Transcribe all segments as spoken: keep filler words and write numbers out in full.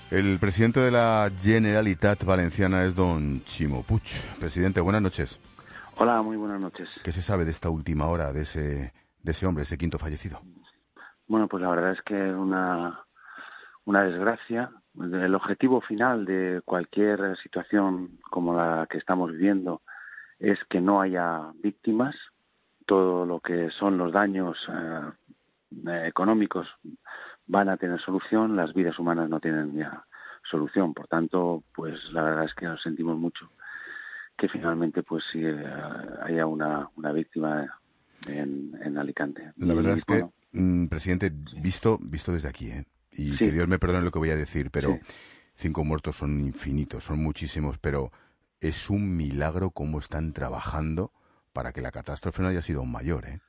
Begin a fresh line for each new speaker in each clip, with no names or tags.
El presidente de la Generalitat Valenciana es don Ximo Puig. Presidente, buenas noches.
Hola, muy buenas noches.
¿Qué se sabe de esta última hora, de ese de ese hombre, ese quinto fallecido?
Bueno, pues la verdad es que es una, una desgracia. El objetivo final de cualquier situación como la que estamos viviendo es que no haya víctimas. Todo lo que son los daños eh, económicos van a tener solución, las vidas humanas no tienen ya solución. Por tanto, pues la verdad es que nos sentimos mucho que finalmente pues sí eh, haya una, una víctima en, en Alicante.
La verdad
y,
es
bueno,
que, mm, presidente, visto visto desde aquí, ¿eh? y
sí,
que Dios me perdone lo que voy a decir, pero
sí.
cinco muertos son infinitos, son muchísimos, pero es un milagro cómo están trabajando para que la catástrofe no haya sido aún mayor, ¿eh?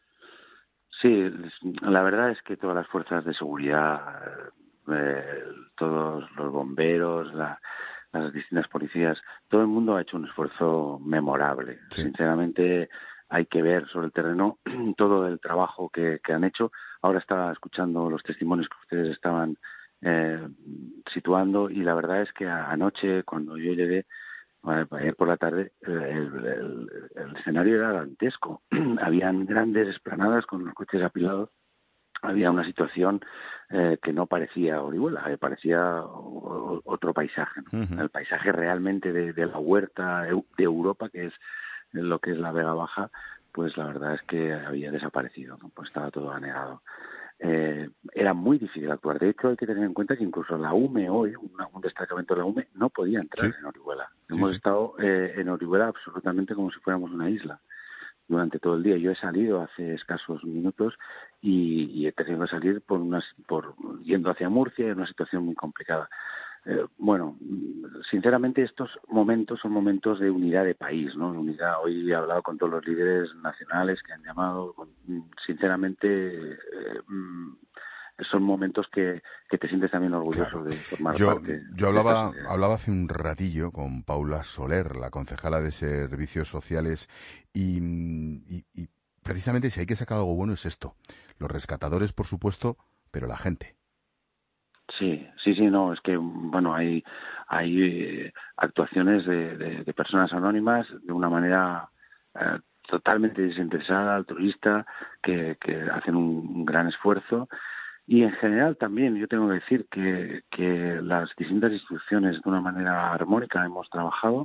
Sí, la verdad es que todas las fuerzas de seguridad, eh, todos los bomberos, la, las distintas policías, todo el mundo ha hecho un esfuerzo memorable.
Sí.
Sinceramente, hay que ver sobre el terreno todo el trabajo que, que han hecho. Ahora estaba escuchando los testimonios que ustedes estaban eh, situando y la verdad es que anoche, cuando yo llegué, Bueno, ayer por la tarde el, el, el escenario era dantesco. Habían grandes esplanadas con los coches apilados. Había una situación eh, que no parecía Orihuela, eh, parecía o, otro paisaje, ¿no?
Uh-huh.
El paisaje realmente de, de la huerta de Europa, que es lo que es la Vega Baja, pues la verdad es que había desaparecido, ¿no? Pues estaba todo anegado. Eh, era muy difícil actuar. De hecho, hay que tener en cuenta que incluso la U M E hoy, una, un destacamento de la U M E, no podía entrar
Sí,
en Orihuela.
sí,
Hemos
sí.
estado eh, en Orihuela absolutamente como si fuéramos una isla durante todo el día. Yo he salido hace escasos minutos y, y he tenido que salir por unas, por yendo hacia Murcia en una situación muy complicada. Eh, bueno, sinceramente estos momentos son momentos de unidad de país, ¿no? Unidad. Hoy he hablado con todos los líderes nacionales que han llamado. Con, sinceramente, eh, son momentos que, que te sientes también orgulloso
Claro.
de formar
Yo,
parte
yo
de esta
hablaba,
sociedad.
hablaba hace un ratillo con Paula Soler, la concejala de Servicios Sociales, y, y, y precisamente si hay que sacar algo bueno es esto. Los rescatadores, por supuesto, pero la gente.
Sí, sí, sí, no, es que, bueno, hay, hay eh, actuaciones de, de, de personas anónimas de una manera eh, totalmente desinteresada, altruista, que, que hacen un, un gran esfuerzo. Y en general también, yo tengo que decir que, que las distintas instituciones de una manera armónica hemos trabajado.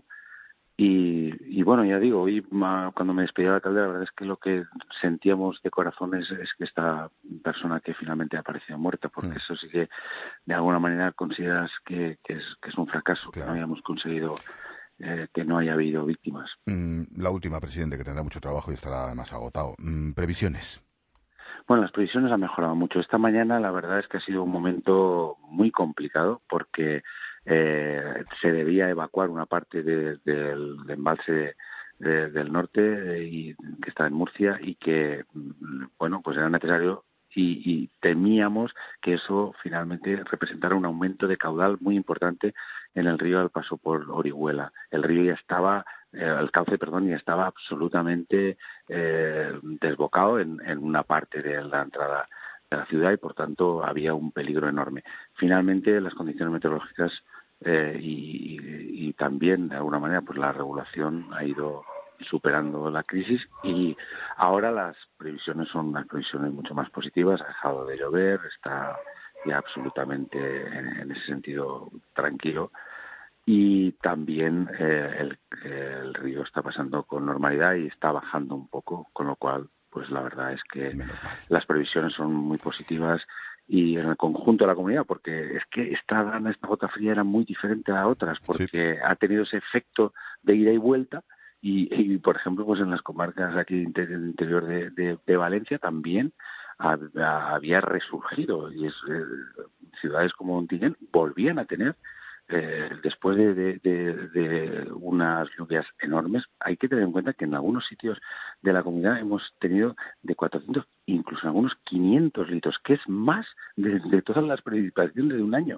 Y, y bueno, ya digo, hoy ma, cuando me despedí del alcalde, la verdad es que lo que sentíamos de corazón es, es que esta persona que finalmente ha aparecido muerta, porque
Hmm,
eso sí que de alguna manera consideras que, que, es, que es un fracaso, que no
claro.
hayamos conseguido eh, que no haya habido víctimas.
Mm, la última, presidente, que tendrá mucho trabajo y estará además agotado. Mm, previsiones.
Bueno, las previsiones han mejorado mucho. Esta mañana la verdad es que ha sido un momento muy complicado porque eh, se debía evacuar una parte de, de, del embalse de, de, del norte eh, y que está en Murcia y que, bueno, pues era necesario y, y temíamos que eso finalmente representara un aumento de caudal muy importante en el río al paso por Orihuela. El río ya estaba, eh, el cauce, perdón, ya estaba absolutamente eh, desbocado en, en una parte de la entrada de la ciudad y, por tanto, había un peligro enorme. Finalmente, las condiciones meteorológicas eh, y, y, y también, de alguna manera, pues la regulación ha ido superando la crisis y ahora las previsiones son unas previsiones mucho más positivas. Ha dejado de llover, está ya absolutamente en, en ese sentido tranquilo y también eh, el, el río está pasando con normalidad y está bajando un poco, con lo cual pues la verdad es que
Menos mal.
las previsiones son muy positivas y en el conjunto de la comunidad, porque es que esta, esta gota fría era muy diferente a otras,
Sí.
porque ha tenido ese efecto de ida y vuelta y, y por ejemplo, pues en las comarcas aquí del interior de, de, de Valencia también ha, ha, había resurgido y es, eh, ciudades como Ontinyent volvían a tener eh, después de, de, de, de unas lluvias enormes. Hay que tener en cuenta que en algunos sitios de la comunidad hemos tenido de cuatrocientos, incluso en algunos quinientos litros, que es más de, de todas las precipitaciones de un año.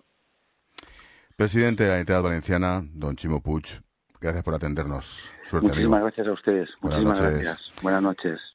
Presidente de la Entidad Valenciana, don Ximo Puig, gracias por atendernos. Suerte,
Muchísimas
amigo.
gracias a ustedes.
Buenas
Muchísimas
noches.
gracias. Buenas noches.